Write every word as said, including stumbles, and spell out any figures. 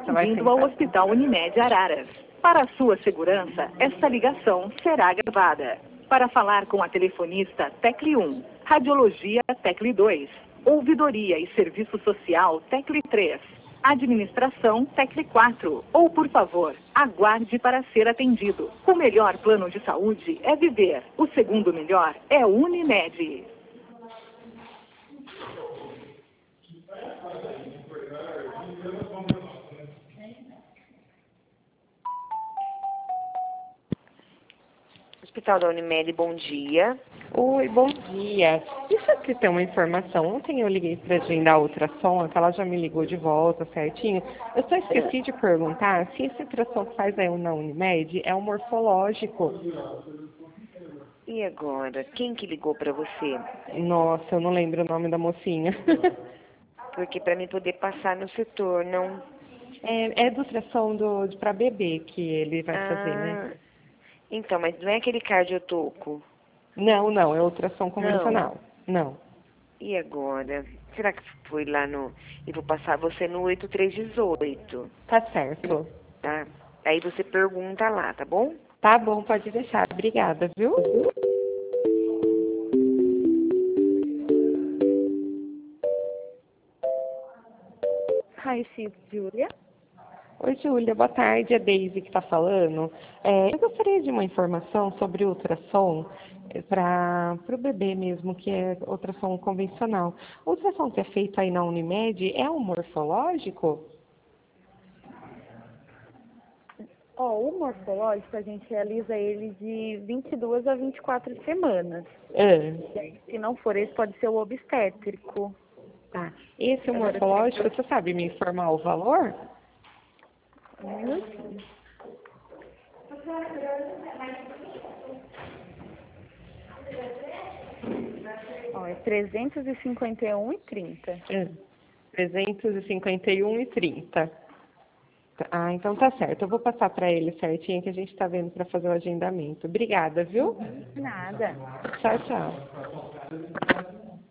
Bem-vindo ao Hospital Unimed Araras. Para a sua segurança, esta ligação será gravada. Para falar com a telefonista, tecle um. Radiologia, tecle dois. Ouvidoria e Serviço Social, tecle três. Administração, tecle quatro. Ou, por favor, aguarde para ser atendido. O melhor plano de saúde é viver. O segundo melhor é Unimed. Hospital da Unimed, bom dia. Oi, bom dia. Deixa eu te ter uma informação. Ontem eu liguei para agendar a ultrassom, que ela já me ligou de volta certinho. Eu só esqueci de perguntar se esse ultrassom que faz aí na Unimed é um morfológico. E agora, quem que ligou para você? Nossa, eu não lembro o nome da mocinha. Porque para mim poder passar no setor, não... É, é do ultrassom do, para bebê que ele vai ah, fazer, né? Então, mas não é aquele cardiotoco? Não, não, é ultrassom convencional. Não. não. E agora? Será que foi lá no... Eu vou passar você no oito três um oito. Tá certo. Tá? Aí você pergunta lá, tá bom? Tá bom, pode deixar. Obrigada, viu? Hi, sim, Júlia. Oi, Júlia, boa tarde, é Daisy que está falando. É, eu gostaria de uma informação sobre ultrassom para o bebê mesmo, que é ultrassom convencional. O ultrassom que é feito aí na Unimed é um morfológico? Ó, o morfológico, a gente realiza ele de vinte e duas a vinte e quatro semanas. É. Se não for esse, pode ser o obstétrico. Tá. Esse é o morfológico, você sabe me informar o valor? Um minutinho. Ó, é trezentos e cinquenta e um e trinta. É. trezentos e cinquenta e um e trinta. Ah, então tá certo. Eu vou passar para ele certinho que a gente está vendo para fazer o agendamento. Obrigada, viu? Nada. Tchau, tchau.